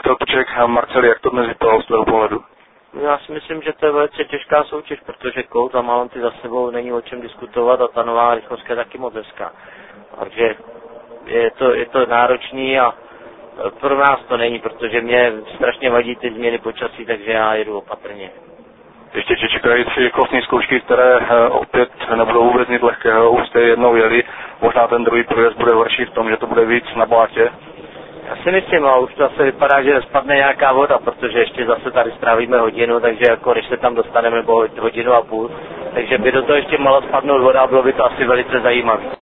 Petr Pček. Marcel, jak to dnes vypadalo z tvého pohledu? Já si myslím, že to je velice těžká soutěž, protože Kout a Malanty za sebou není o čem diskutovat a ta nová rychlost je taky moc hezká. Takže je to náročný a pro nás to není, protože mě strašně vadí ty změny počasí, takže já jedu opatrně. Ještě tě čekají 3 rychlostní zkoušky, které opět nebudou vůbec nic lehkého, už jste jednou jeli, možná ten druhý průjezd bude horší v tom, že to bude víc na blátě. Já si myslím, a už to zase vypadá, že spadne nějaká voda, protože ještě zase tady strávíme hodinu, takže jako než se tam dostaneme, nebo 1,5 hodiny, takže by do toho ještě mohla spadnout voda a bylo by to asi velice zajímavé.